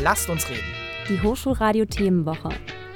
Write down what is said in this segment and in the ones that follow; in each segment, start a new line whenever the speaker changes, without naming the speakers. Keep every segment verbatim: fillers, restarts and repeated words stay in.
Lasst uns reden.
Die Hochschulradio-Themenwoche.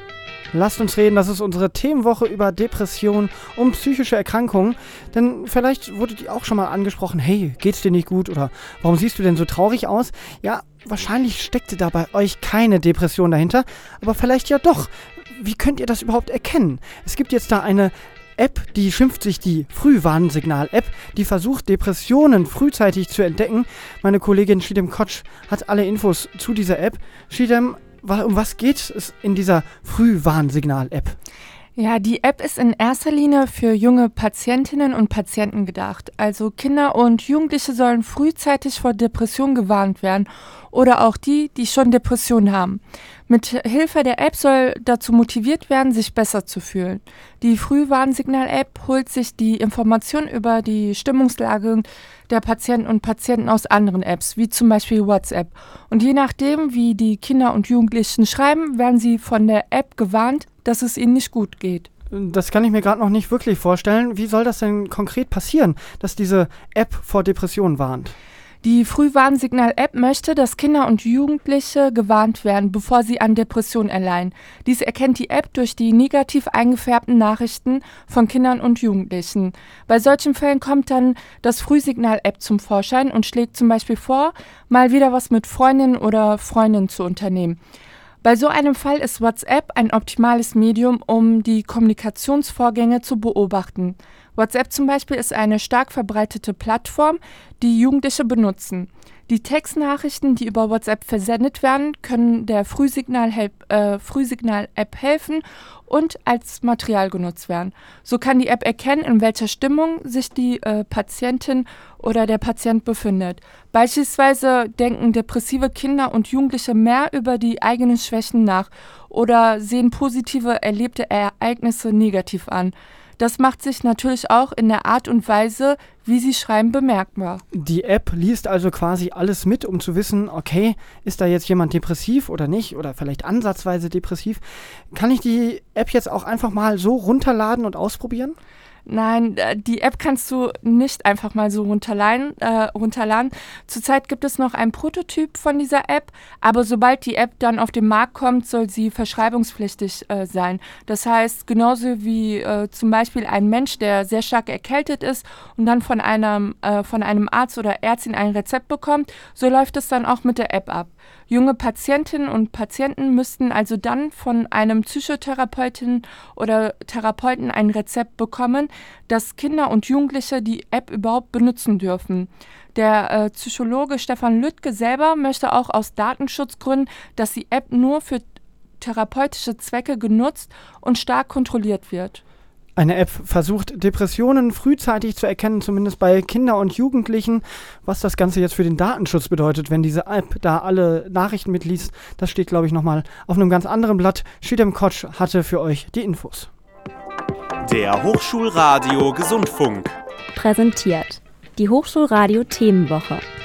Lasst uns reden, das ist unsere Themenwoche über Depressionen und psychische Erkrankungen. Denn vielleicht wurde die auch schon mal angesprochen, hey, geht's dir nicht gut oder warum siehst du denn so traurig aus? Ja, wahrscheinlich steckte da bei euch keine Depression dahinter, aber vielleicht ja doch. Wie könnt ihr das überhaupt erkennen? Es gibt jetzt da eine App, die schimpft sich die Frühwarnsignal-App, die versucht, Depressionen frühzeitig zu entdecken. Meine Kollegin Shidem Kotsch hat alle Infos zu dieser App. Shidem, um was geht es in dieser Frühwarnsignal-App?
Ja, die App ist in erster Linie für junge Patientinnen und Patienten gedacht. Also Kinder und Jugendliche sollen frühzeitig vor Depressionen gewarnt werden oder auch die, die schon Depressionen haben. Mit Hilfe der App soll dazu motiviert werden, sich besser zu fühlen. Die Frühwarnsignal-App holt sich die Informationen über die Stimmungslage der Patienten und Patienten aus anderen Apps, wie zum Beispiel WhatsApp. Und je nachdem, wie die Kinder und Jugendlichen schreiben, werden sie von der App gewarnt, dass es ihnen nicht gut geht.
Das kann ich mir gerade noch nicht wirklich vorstellen. Wie soll das denn konkret passieren, dass diese App vor Depressionen warnt?
Die Frühwarnsignal-App möchte, dass Kinder und Jugendliche gewarnt werden, bevor sie an Depressionen erleiden. Dies erkennt die App durch die negativ eingefärbten Nachrichten von Kindern und Jugendlichen. Bei solchen Fällen kommt dann das Frühsignal-App zum Vorschein und schlägt zum Beispiel vor, mal wieder was mit Freundinnen oder Freunden zu unternehmen. Bei so einem Fall ist WhatsApp ein optimales Medium, um die Kommunikationsvorgänge zu beobachten. WhatsApp zum Beispiel ist eine stark verbreitete Plattform, die Jugendliche benutzen. Die Textnachrichten, die über WhatsApp versendet werden, können der Frühsignal-App äh, Frühsignal-App helfen und als Material genutzt werden. So kann die App erkennen, in welcher Stimmung sich die äh, Patientin oder der Patient befindet. Beispielsweise denken depressive Kinder und Jugendliche mehr über die eigenen Schwächen nach oder sehen positive erlebte Ereignisse negativ an. Das macht sich natürlich auch in der Art und Weise, wie sie schreiben, bemerkbar.
Die App liest also quasi alles mit, um zu wissen, okay, ist da jetzt jemand depressiv oder nicht oder vielleicht ansatzweise depressiv. Kann ich die App jetzt auch einfach mal so runterladen und ausprobieren?
Nein, die App kannst du nicht einfach mal so runterladen. Äh, runterladen. Zurzeit gibt es noch einen Prototyp von dieser App, aber sobald die App dann auf den Markt kommt, soll sie verschreibungspflichtig äh, sein. Das heißt, genauso wie äh, zum Beispiel ein Mensch, der sehr stark erkältet ist und dann von einem, äh, von einem Arzt oder Ärztin ein Rezept bekommt, so läuft es dann auch mit der App ab. Junge Patientinnen und Patienten müssten also dann von einem Psychotherapeuten oder Therapeuten ein Rezept bekommen, dass Kinder und Jugendliche die App überhaupt benutzen dürfen. Der äh, Psychologe Stefan Lüttke selber möchte auch aus Datenschutzgründen, dass die App nur für therapeutische Zwecke genutzt und stark kontrolliert wird.
Eine App versucht, Depressionen frühzeitig zu erkennen, zumindest bei Kindern und Jugendlichen. Was das Ganze jetzt für den Datenschutz bedeutet, wenn diese App da alle Nachrichten mitliest, das steht, glaube ich, nochmal auf einem ganz anderen Blatt. Shidem Kotsch hatte für euch die Infos.
Der Hochschulradio Gesundfunk.
Präsentiert die Hochschulradio Themenwoche.